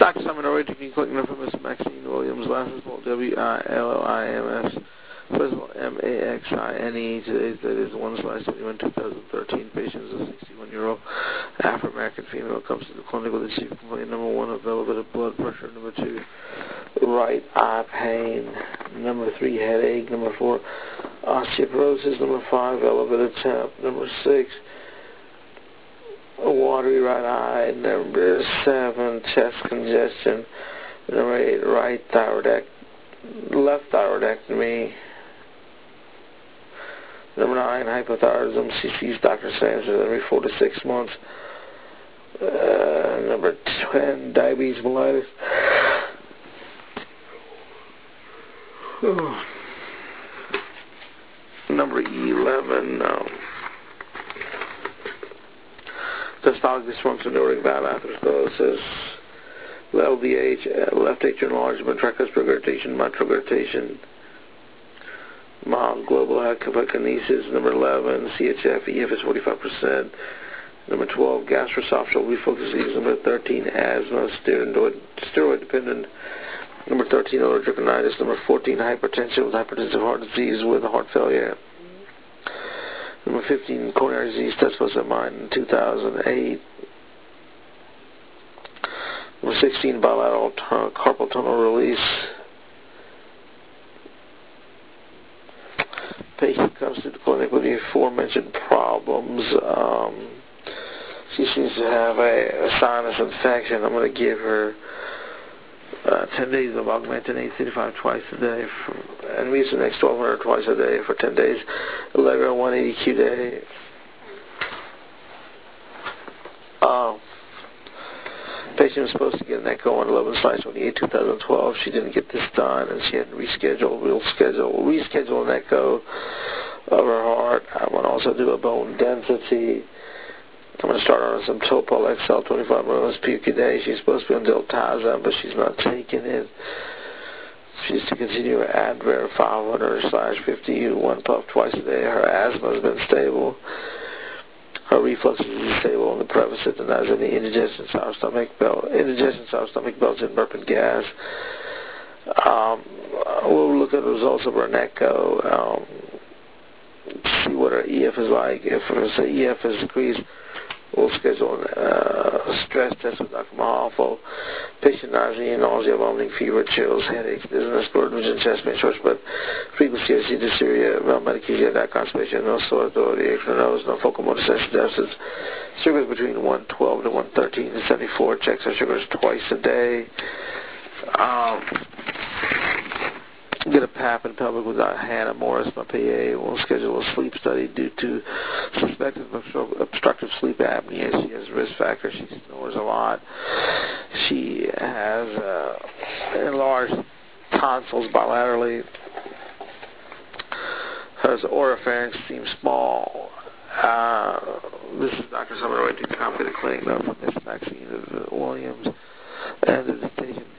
Dr. Simon O'Reilly, clinic for Miss Maxine Williams, last name spelled W-I-L-L-I-M-S, first of all M-A-X-I-N-E. Today's date is 1/21/2013. Patient is a 61-year-old Afro-American female. Comes to the clinic with a chief complaint: number 1, of elevated blood pressure; number 2, right eye pain; number 3, headache; number 4, osteoporosis; number 5, elevated temp; number 6, a watery right eye; number 7, chest congestion; number 8, left thyroidectomy; number 9, hypothyroidism. She sees Dr. Sampson every 4 to 6 months. Number 10, diabetes mellitus. Number 11, systolic dysfunction, aortic valve atherosclerosis, LDH, left atrial enlargement, tricuspid regurgitation, mitral regurgitation, mild global hypokinesis. Number 11, CHF, EF is 45%. Number 12, gastroesophageal reflux disease. Number 13, asthma, steroid dependent. Number 13, allergic rhinitis. Number 14, hypertension with hypertensive heart disease with heart failure. Number 15, coronary disease, test was of mine in 2008. Number 16, bilateral carpal tunnel release. Patient comes to the clinic with the aforementioned problems. She seems to have a sinus infection. I'm going to give her 10 days of augmentin A35 twice a day, and Mucinex 1200 twice a day for 10 days, Allegra 180 Q day. Patient was supposed to get an echo on 11/28/2012. She didn't get this done, and she had to reschedule an echo of her heart. I'm going to also do a bone density. I'm going to start her on some Topol XL 25 mg PQ day. She's supposed to be on Deltazem, but she's not taking it. She's to continue her Advair 500/50 1 puff twice a day. Her asthma has been stable. Her reflux is stable on the Prevacid, and has any indigestion, sour stomach, belch, and burping gas. We'll look at the results of her echo, see what her EF is like. If her EF is increased, we'll schedule a stress test with Dr. Mahalfo. Patient nausea, vomiting, fever, chills, headaches, dizziness, blurred vision, chest pain, short breath, frequency of dysuria, medication, constipation, no sore authority, extra nose, no focal motor sensory deficits. Sugars between 112 to 113 to 74. Checks her sugars twice a day. Get a PAP in pelvic with Hannah Morris, my PA. We'll schedule a sleep study due to suspected obstructive sleep apnea. She has risk factors. She snores a lot. She has enlarged tonsils bilaterally. Her oropharynx seems small. This is Dr. Summer Roy, to come to the clinic now from Miss Maxine Williams. And the dictation